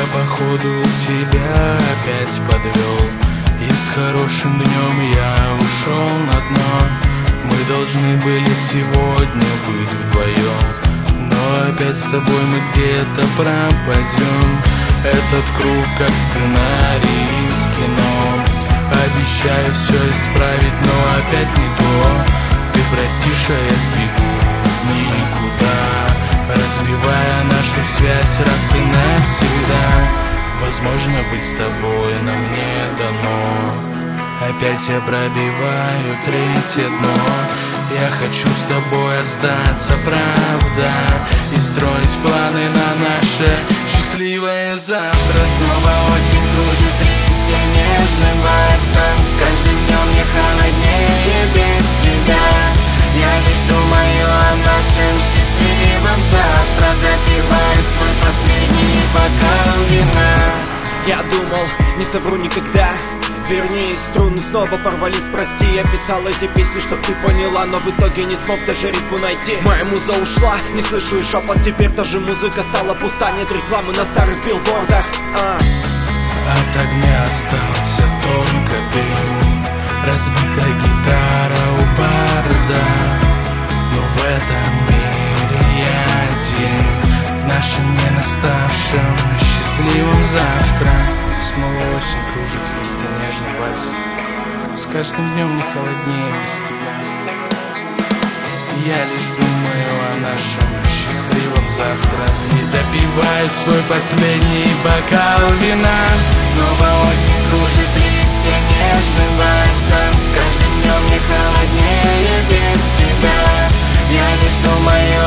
походу тебя опять подвел, и с хорошим днем я ушел на дно. Мы должны были сегодня быть вдвоем, но опять с тобой мы где-то пропадем. Этот круг как сценарий из кино. Обещаю все исправить, но опять не то. Ты простишь, а я сбегу в никуда, разбивая нашу связь раз и навсегда. Возможно, быть с тобой нам не дано. Опять я пробиваю третье дно. Я хочу с тобой остаться, правда, и строить планы на наше счастливое завтра. Снова осень кружит листья нежным вальсом. С каждым днем мне холоднее без тебя. Я лишь думаю о нашем счастливом завтра, допиваю свой последний бокал вина. Я думал, не совру никогда. Вернись, струны снова порвались, прости. Я писал эти песни, чтоб ты поняла, но в итоге не смог даже ритму найти. Моя муза ушла, не слышу и шепот. Теперь тоже музыка стала пуста. Нет рекламы на старых билбордах. От огня остался только дым, разбитая гитара у барда. Но в этом мире я один, в нашем не наставшем счастливом завтра. Снова осень кружит листья нежный вальс. С каждым днем не холоднее без тебя. Я лишь думаю о нашем счастливом завтра, не допиваю свой последний бокал вина. Снова осень кружит листья нежным вальсом. С каждым днем не холоднее без тебя. Я лишь думаю